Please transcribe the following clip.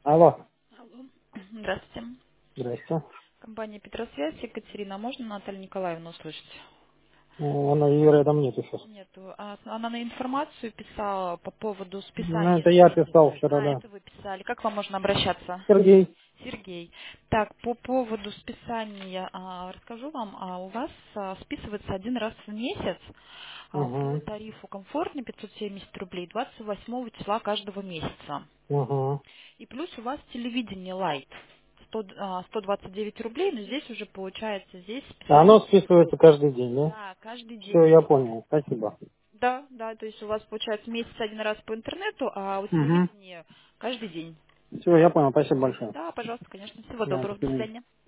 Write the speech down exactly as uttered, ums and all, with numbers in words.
Алло. Алло. Здравствуйте. Здрасте. Компания Петросвязь, Екатерина. Можно Наталью Николаевну услышать? Ну, Она ее рядом нету сейчас. Нету. А Она на информацию писала по поводу Ну, списания это я средств. писал вчера, А, да. это вы писали. Как вам можно обращаться? Сергей. Сергей. Так, по поводу списания а, расскажу вам. А, у вас а, списывается один раз в месяц а, по Угу. тарифу комфортный пятьсот семьдесят рублей двадцать восьмого числа каждого месяца. Угу. И плюс у вас телевидение Лайт. сто, а, сто двадцать девять рублей, но здесь уже получается, здесь А оно списание. списывается каждый день, да? Да, каждый Все, день. я понял. Спасибо. Да, да, то есть у вас получается месяц один раз по интернету, а у Угу. телевидения каждый день. Все, я понял. Спасибо большое. Да, пожалуйста, конечно. Всего Да, до доброго. До свидания. свидания.